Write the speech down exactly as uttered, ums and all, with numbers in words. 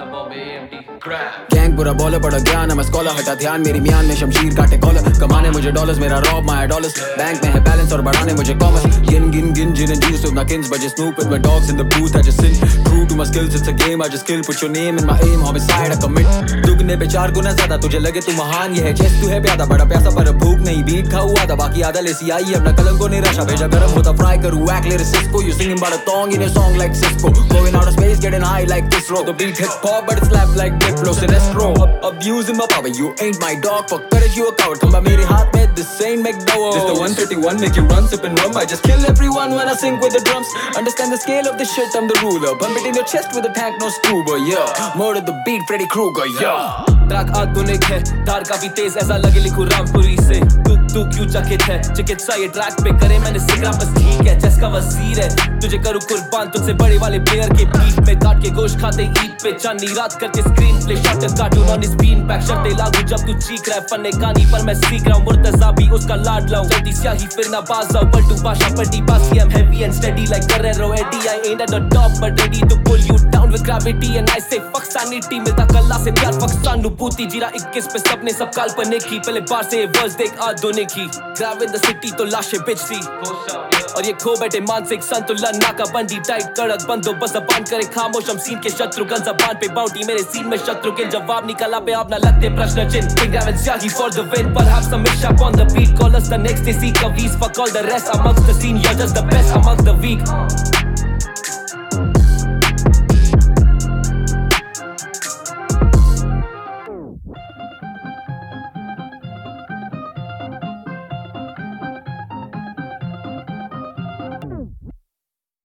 gang बुरा bowler बड़ा ज्ञान है मैं स्कॉलर हटा ध्यान मेरी म्यान में शमशीर काटे कॉलर कमाने मुझे डॉलर्स मेरा रॉब माय डॉलर्स बैंक में है बैलेंस और बढ़ाने मुझे कॉमर्स गिन गिन गिन जिन and juice with my kins but just snoop with my dogs in the booth I just sin true to my skills it's a game I just kill put your name in my aim homicide I commit दुगने पे चार गुना ज्यादा तुझे लगे तू महान ये है चेस तू है प्यादा बड़ा पैसा पर भूख नहीं बीट खा हुआ था बाकी आधा लेसी आई अपना कलम को नहीं रशा भेजा गरम होता फ्राई करूँ whack lyricist you singing about a thong in your song like Cisco going out of space getting high like this rock the beat hip hop but it's slap like Diplo Sinestro abusing my power you ain't my dog fuck courage you a coward come by मेरे हाथ में this ain't McDowell this the one thirty-one make you run sip and rum I just kill everyone when I sing with the drums understand the scale of this shit I'm the ruler pump it in your chest with a tank no scuba yeah murder the beat Freddy Krueger yeah track आधुनिक है धार काफी तेज ऐसा लगे लिखूं रामपुरी से तू तू क्यों चकित है चिकित्सा ये ट्रैक पे करे मैंने सिगरा बस ठीक है चेस का वजीर है तुझे करूँ कुर्बान तुझसे बड़े वाले प्लेयर के बीट में काट के गोश्त खाते ईद पे चांदनी रात करके screen play shot cartoon on इस बीन पैक शर्टे लागू जब तू चीख रहा है फन्ने कहानी पर मैं सीख रहा हूँ मुर्तजा भी उसका लाड लाऊं जल्दी स्याही फिर ना बाज जाऊं पलटू बाशा पट्टी Pasi I'm heavy and steady like Guerrero Eddie I ain't at the top but ready to pull you down with gravity and I say fuck sanity मिलता कल्ला से प्यार fuck सानुभूति जीरा इक्कीस पे सबने सब काल्पनिक ही पहले बार से वर्स देख आधुनिक ही ग्राव इन द सिटी तो लाशें बिच सी और ये खो बैठे मानसिक संतुलन नाका बंदी टाइट कड़क बंदोबस्त जबान करे खामोश हम सीन के शत्रु गन जबान पे बाउंटी मेरे सीन में शत्रु के जवाब निकला पे आप ना लगते प्रश्न चिन्ह ग्राव इन स्याही for the win perhaps a mishap on the beat call us the next they seek a week fuck all the rest amongst the scene you're just the best amongst the weak